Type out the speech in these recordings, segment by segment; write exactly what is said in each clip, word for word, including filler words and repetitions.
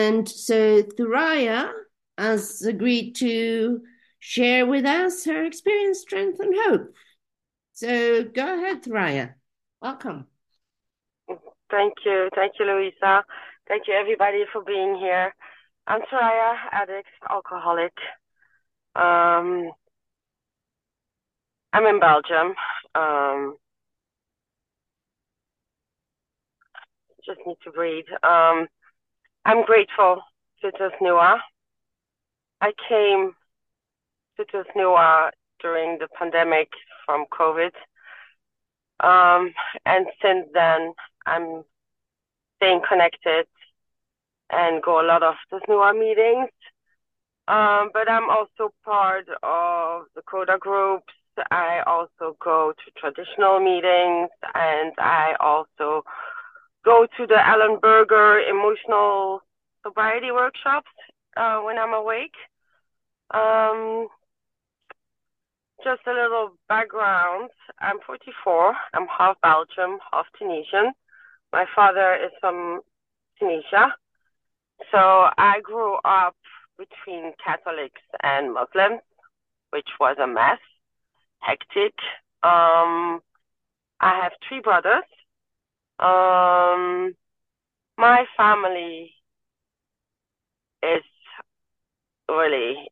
And so Thuraya has agreed to share with us her experience, strength, and hope. So go ahead, Thuraya. Welcome. Thank you. Thank you, Louisa. Thank you, everybody, for being here. I'm Soraya, addict, alcoholic. Um, I'm in Belgium. Um, just need to breathe. Um, I'm grateful to Tasnua. I came to Tasnua during the pandemic from COVID. Um, and since then, I'm staying connected and go a lot of Tasnua meetings. Um, but I'm also part of the Coda groups. I also go to traditional meetings, and I also go to the Alan Berger emotional sobriety workshops uh, when I'm awake. Um, just a little background. I'm forty-four. I'm half Belgium, half Tunisian. My father is from Tunisia. So I grew up between Catholics and Muslims, which was a mess, hectic. Um, I have three brothers. Um, my family is really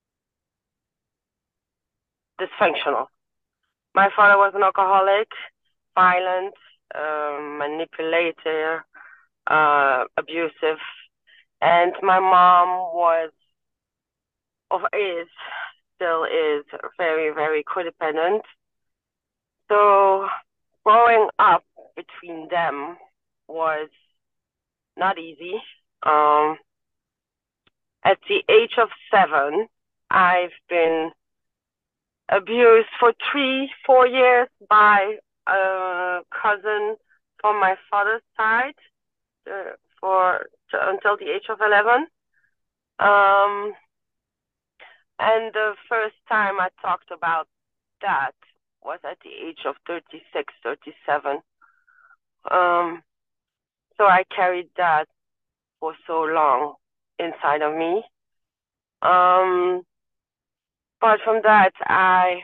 dysfunctional. My father was an alcoholic, violent, um, manipulator, uh, abusive, and my mom was, or is, still is, very, very codependent. So growing up between them was not easy. Um, at the age of seven, I've been abused for three, four years by a cousin from my father's side uh, for to, until the age of eleven. Um, and the first time I talked about that was at the age of thirty-six, thirty-seven. Um, so I carried that for so long inside of me. Um, apart from that, I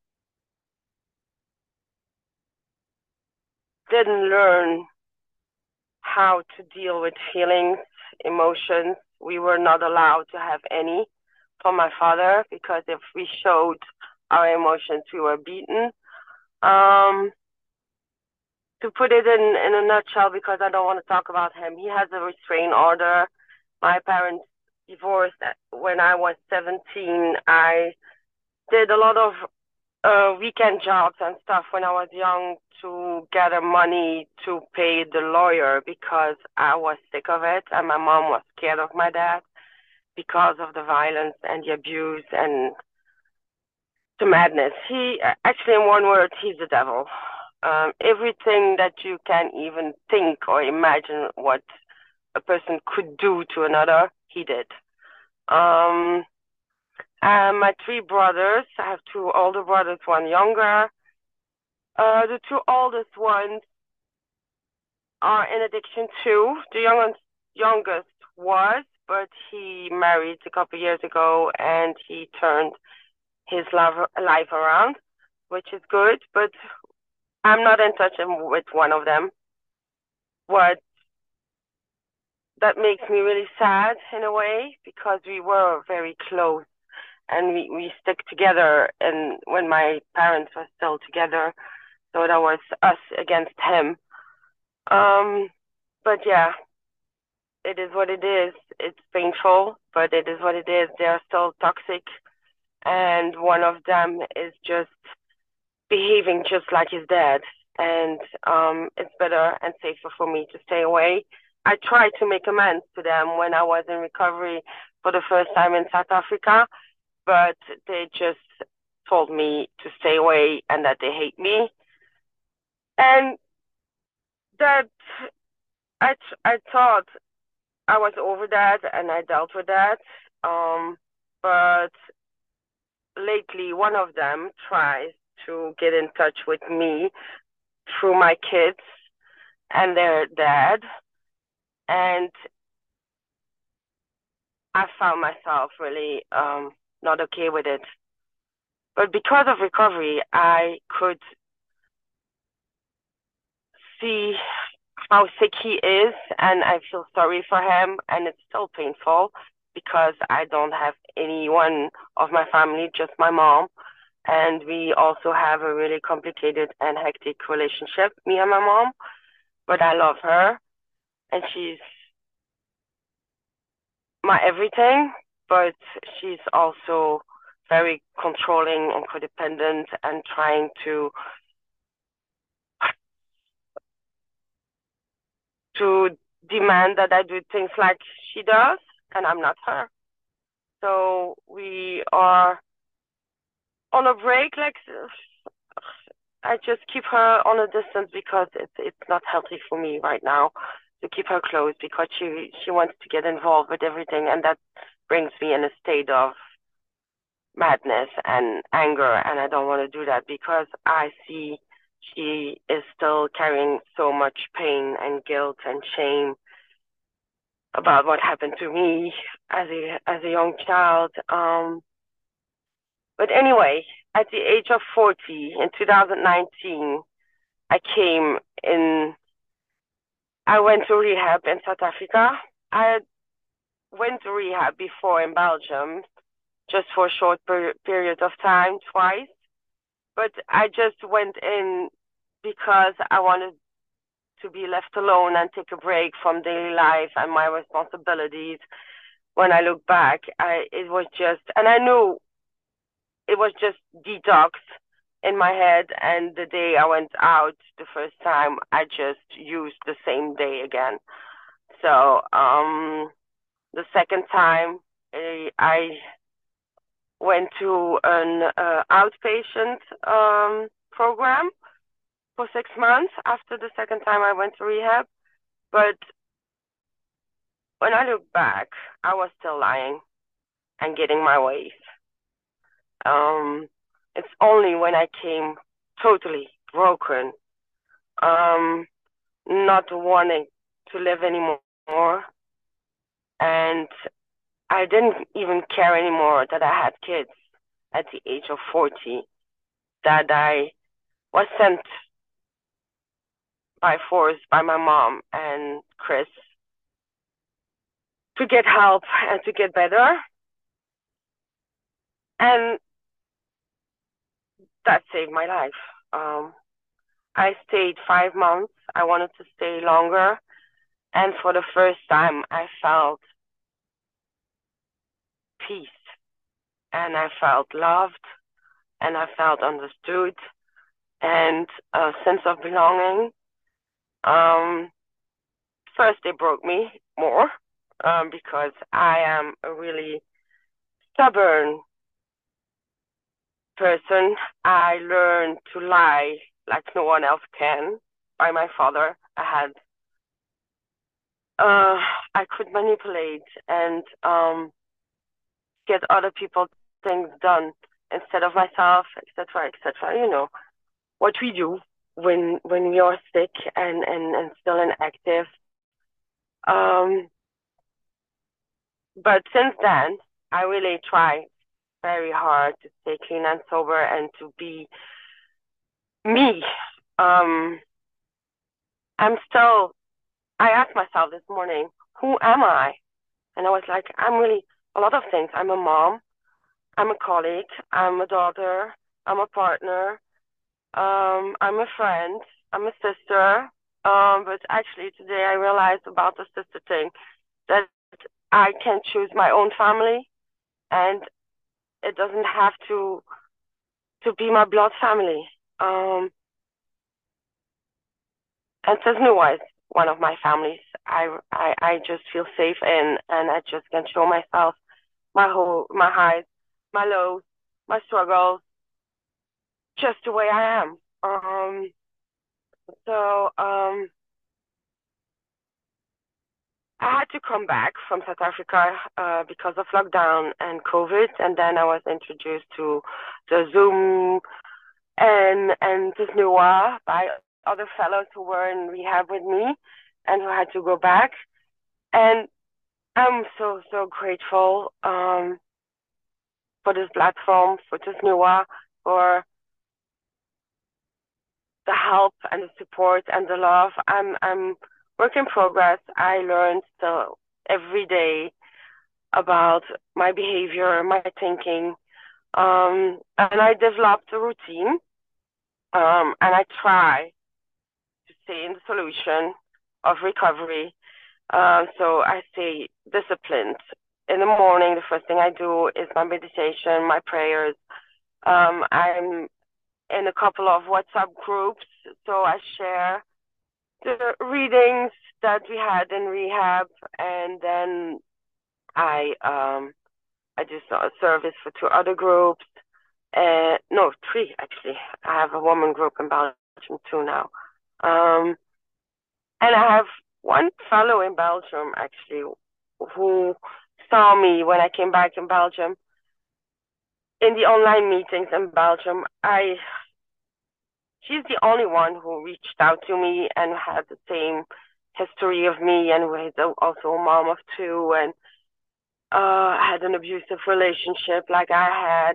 didn't learn how to deal with feelings, emotions. We were not allowed to have any from my father because if we showed our emotions, we were beaten. Um, to put it in, in a nutshell, because I don't want to talk about him, he has a restraint order. My parents divorced when I was seventeen. I did a lot of uh, weekend jobs and stuff when I was young to gather money to pay the lawyer because I was sick of it and my mom was scared of my dad because of the violence and the abuse and the madness. He actually, in one word, he's the devil. Um, everything that you can even think or imagine what a person could do to another, he did. Um, and my three brothers, I have two older brothers, one younger. Uh, the two oldest ones are in addiction too. The youngest, youngest was, but he married a couple of years ago and he turned his life, life around, which is good. But I'm not in touch with one of them. What that makes me really sad in a way because we were very close and we, we stick together. And when my parents were still together, so that was us against him. Um, but yeah, it is what it is. It's painful, but it is what it is. They are still toxic, and one of them is just behaving just like his dad. And um, it's better and safer for me to stay away. I tried to make amends to them when I was in recovery for the first time in South Africa, but they just told me to stay away and that they hate me. And that I, I thought I was over that and I dealt with that. Um, but lately, one of them tries to get in touch with me through my kids and their dad. And I found myself really um, not okay with it. But because of recovery, I could see how sick he is, and I feel sorry for him, and it's still painful because I don't have anyone of my family, just my mom. And we also have a really complicated and hectic relationship, me and my mom. But I love her, and she's my everything, but she's also very controlling and codependent and trying to to demand that I do things like she does, and I'm not her. So we are on a break, like I just keep her on a distance because it's it's not healthy for me right now to keep her close because she she wants to get involved with everything, and that brings me in a state of madness and anger, and I don't want to do that because I see she is still carrying so much pain and guilt and shame about what happened to me as a as a young child. Um, but anyway, at the age of forty in two thousand nineteen, I came in. I went to rehab in South Africa. I went to rehab before in Belgium, just for a short per- period of time, twice. But I just went in because I wanted to be left alone and take a break from daily life and my responsibilities. When I look back, I it was just, and I knew it was just detox in my head. And the day I went out the first time, I just used the same day again. So um, the second time, I, I went to an uh, outpatient um, program for six months after the second time I went to rehab. But when I look back, I was still lying and getting my ways. Um, it's only when I came totally broken, um, not wanting to live anymore, and I didn't even care anymore that I had kids at the age of forty, that I was sent by force by my mom and Chris to get help and to get better. And that saved my life. Um, I stayed five months. I wanted to stay longer. And for the first time, I felt peace and I felt loved and I felt understood and a sense of belonging. Um, First, they broke me more um, because I am a really stubborn person. I learned to lie like no one else can by my father. I had, uh, I could manipulate and um, get other people things done instead of myself, et cetera, et cetera. You know what we do when when we are sick and and and still inactive. Um, but since then, I really try very hard to stay clean and sober and to be me. Um, I'm still. I asked myself this morning, who am I? And I was like, I'm really a lot of things. I'm a mom. I'm a colleague. I'm a daughter. I'm a partner. Um, I'm a friend. I'm a sister. Um, but actually today I realized about the sister thing that I can choose my own family and it doesn't have to to be my blood family. Um, and Tesnuwa is one of my families. I, I I just feel safe in, and I just can show myself my whole my highs, my lows, my struggles, just the way I am. Um, so um, I had to come back from South Africa uh, because of lockdown and COVID, and then I was introduced to the Zoom and and Tesnuwa by other fellows who were in rehab with me and who had to go back. And I'm so, so grateful um, for this platform, for Tusnua, for the help and the support and the love. I'm, I'm work in progress. I learn still every day about my behavior, my thinking, um, and I developed a routine, um, and I try to stay in the solution of recovery. Um, so I stay disciplined. In the morning, the first thing I do is my meditation, my prayers. Um, I'm in a couple of WhatsApp groups, so I share the readings that we had in rehab, and then I um, I do a service for two other groups. Uh, no, three actually. I have a woman group in Belgium too now. Um, and I have one fellow in Belgium actually who saw me when I came back in Belgium in the online meetings in Belgium. I she's the only one who reached out to me and had the same history of me, and was also a mom of two, and uh had an abusive relationship like I had.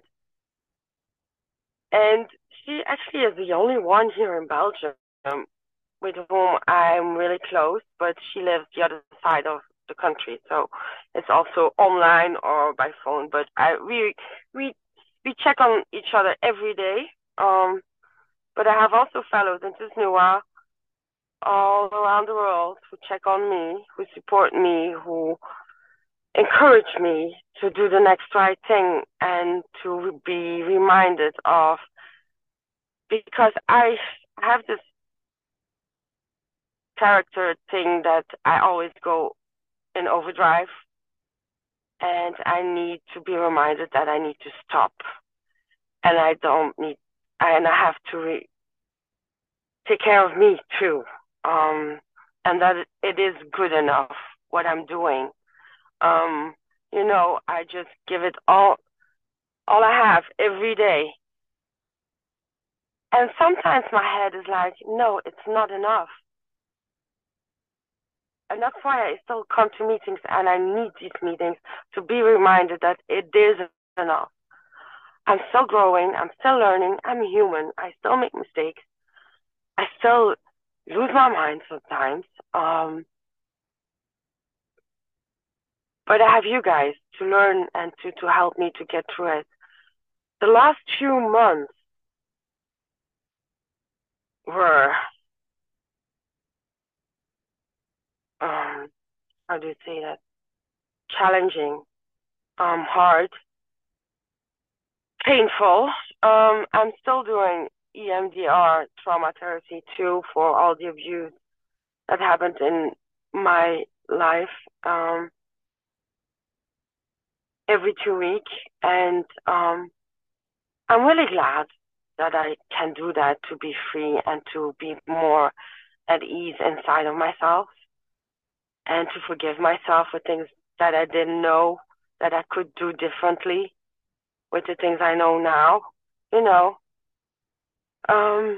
And she actually is the only one here in Belgium with whom I'm really close, but she lives the other side of the country, so it's also online or by phone. But I we we we check on each other every day. Um, but I have also fellows in Tusnua all around the world who check on me, who support me, who encourage me to do the next right thing and to be reminded of, because I have this character thing that I always go in overdrive, and I need to be reminded that I need to stop, and I don't need, and I have to re- take care of me too, um, and that it is good enough what I'm doing. Um, you know, I just give it all, all I have every day, and sometimes my head is like, no, it's not enough. And that's why I still come to meetings, and I need these meetings to be reminded that it is enough. I'm still growing. I'm still learning. I'm human. I still make mistakes. I still lose my mind sometimes. Um, but I have you guys to learn and to, to help me to get through it. The last few months were, um, how do you say that? Challenging, um, hard, painful. Um, I'm still doing E M D R trauma therapy too for all the abuse that happened in my life. Um, every two weeks, and um, I'm really glad that I can do that, to be free and to be more at ease inside of myself, and to forgive myself for things that I didn't know that I could do differently with the things I know now. You know, um,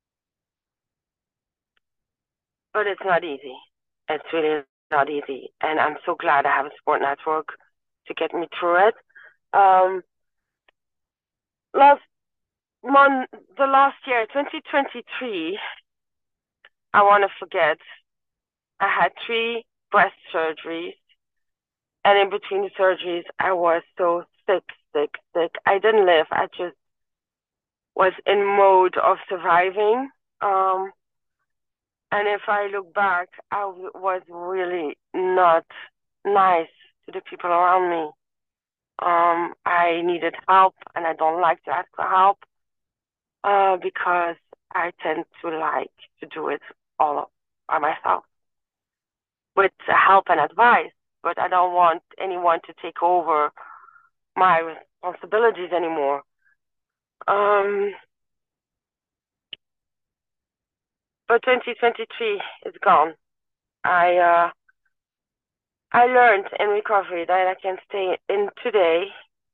but it's not easy. It's really not easy, and I'm so glad I have a support network to get me through it. Um, last month, the last year, twenty twenty-three, I want to forget. I had three breast surgeries, and in between the surgeries, I was so sick, sick, sick. I didn't live. I just was in mode of surviving. Um, and if I look back, I w- was really not nice to the people around me. Um, I needed help, and I don't like to ask for help, uh, because I tend to like to do it all by myself with help and advice, but I don't want anyone to take over my responsibilities anymore. Um, but twenty twenty-three is gone. I uh, I learned in recovery that I can stay in today,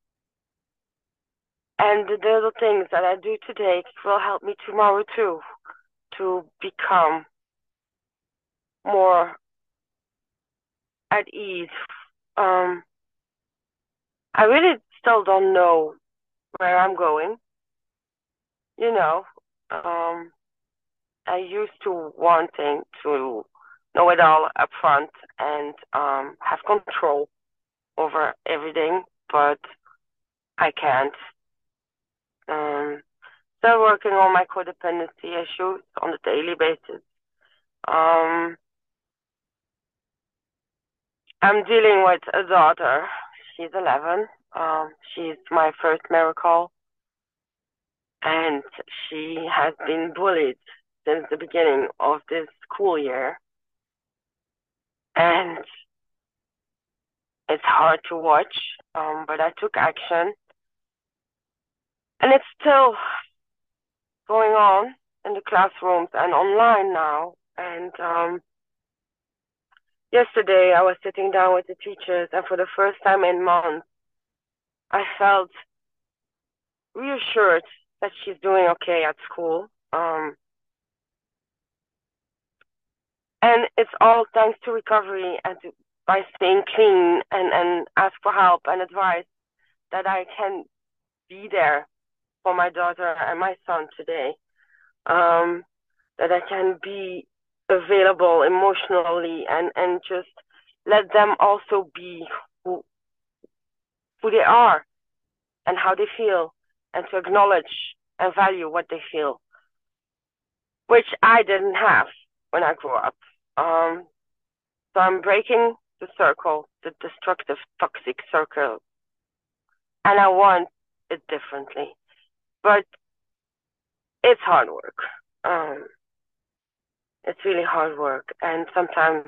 and the little things that I do today will help me tomorrow too, to become more at ease Um, I really still don't know where I'm going. You know, um, I used to wanting to know it all up front and um, have control over everything, but I can't. Um, Still working on my codependency issues on a daily basis. Um, I'm dealing with a daughter. She's eleven. Um, she's my first miracle, and she has been bullied since the beginning of this school year. And it's hard to watch, um, but I took action, and it's still going on in the classrooms and online now. And um, yesterday, I was sitting down with the teachers, and for the first time in months, I felt reassured that she's doing okay at school. Um, and it's all thanks to recovery and to, by staying clean and, and ask for help and advice that I can be there for my daughter and my son today. Um, that I can be available emotionally and, and just let them also be who, who they are and how they feel and to acknowledge and value what they feel, which I didn't have when I grew up. Um, so I'm breaking the circle, the destructive, toxic circle, and I want it differently. But it's hard work. Um, it's really hard work, and sometimes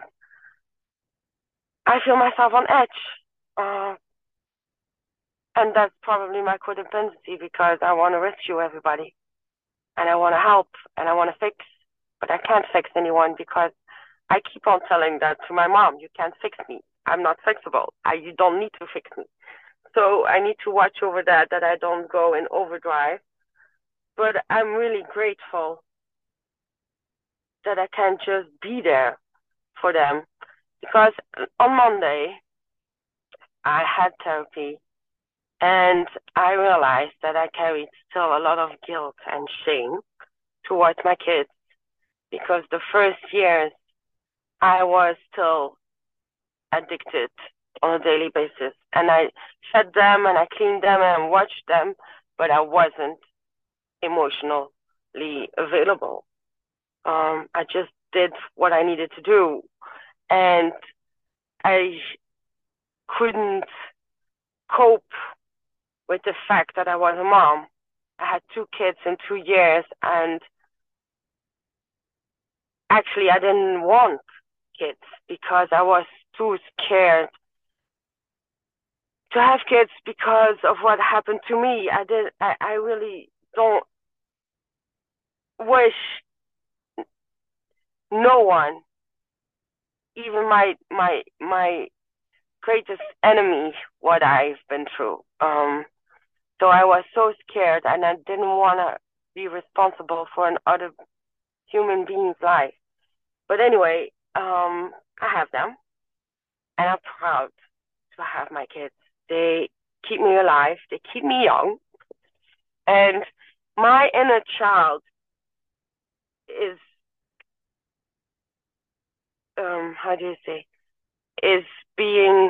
I feel myself on edge. Uh, and that's probably my codependency because I want to rescue everybody, and I want to help, and I want to fix, but I can't fix anyone because I keep on telling that to my mom, you can't fix me. I'm not fixable. I, you don't need to fix me. So I need to watch over that, that I don't go in overdrive. But I'm really grateful that I can just be there for them. Because on Monday, I had therapy and I realized that I carried still a lot of guilt and shame towards my kids because the first years I was still addicted on a daily basis. And I fed them and I cleaned them and watched them, but I wasn't emotionally available. Um, I just did what I needed to do. And I couldn't cope with the fact that I was a mom. I had two kids in two years, and actually, I didn't want kids because I was too scared to have kids because of what happened to me. I did. I, I really don't wish no one, even my my my greatest enemy, what I've been through. Um, so I was so scared, and I didn't want to be responsible for another human being's life. But anyway, um, I have them, and I'm proud to have my kids. They keep me alive. They keep me young, and my inner child is um, how do you say, is being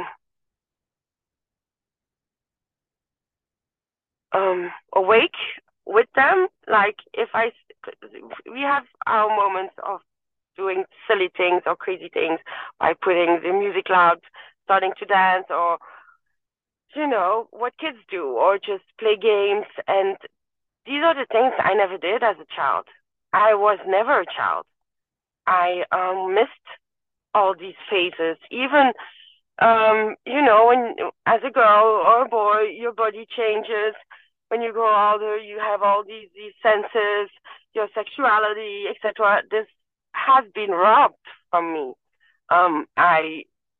um awake with them. Like if I, we have our moments of doing silly things or crazy things by putting the music loud, starting to dance, or you know what kids do, or just play games. And these are the things I never did as a child. I was never a child. I um missed all these phases. Even um, you know, when as a girl or a boy, your body changes. When you grow older, you have all these these senses, your sexuality, et cetera. This has been robbed from me. Um, I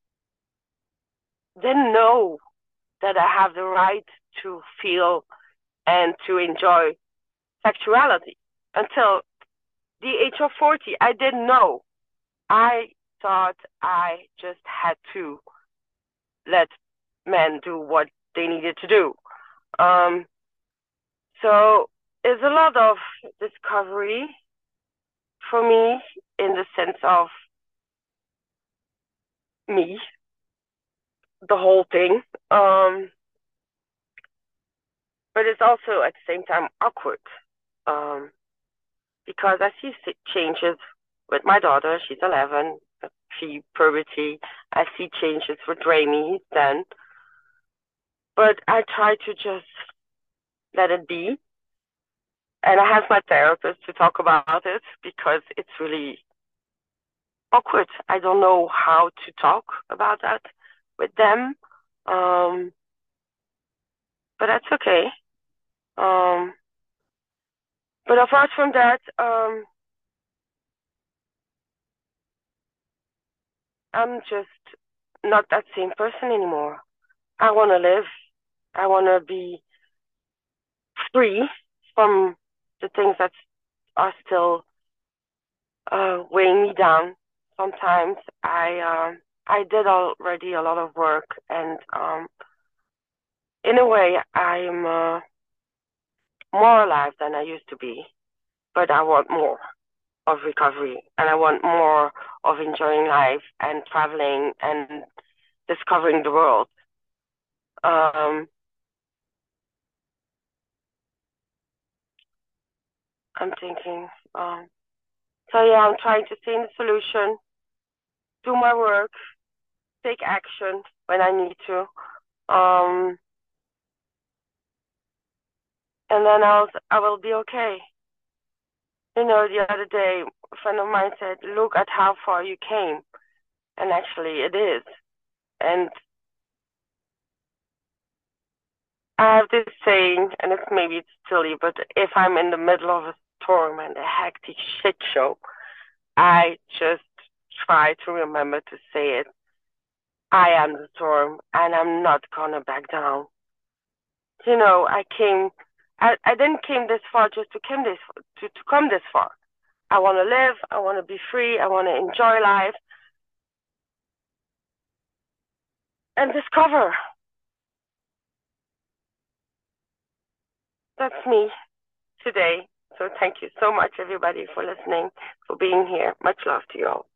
didn't know that I have the right to feel and to enjoy sexuality until the age of forty. I didn't know. I thought I just had to let men do what they needed to do. Um, so it's a lot of discovery for me in the sense of me, the whole thing. Um, but it's also at the same time awkward. Um, because I see changes with my daughter, she's eleven, she puberty. I see changes with Remy then. But I try to just let it be. And I have my therapist to talk about it because it's really awkward. I don't know how to talk about that with them. Um, but that's okay. Um, but apart from that, um, I'm just not that same person anymore. I want to live. I want to be free from the things that are still uh, weighing me down. Sometimes I um, I did already a lot of work, and um, in a way, I'm uh, more alive than I used to be. But I want more of recovery, and I want more of enjoying life and traveling and discovering the world. Um, I'm thinking. Um, so yeah, I'm trying to see the solution, do my work, take action when I need to. Um, and then I'll I will be okay. You know, the other day, a friend of mine said, "Look at how far you came," and actually, it is. And I have this saying, and it's maybe it's silly, but if I'm in the middle of a storm and a hectic shit show, I just try to remember to say it. I am the storm, and I'm not gonna back down. You know, I came, I, I didn't came this far just to come this to, to come this far. I want to live. I want to be free. I want to enjoy life and discover. That's me today. So thank you so much, everybody, for listening, for being here. Much love to you all.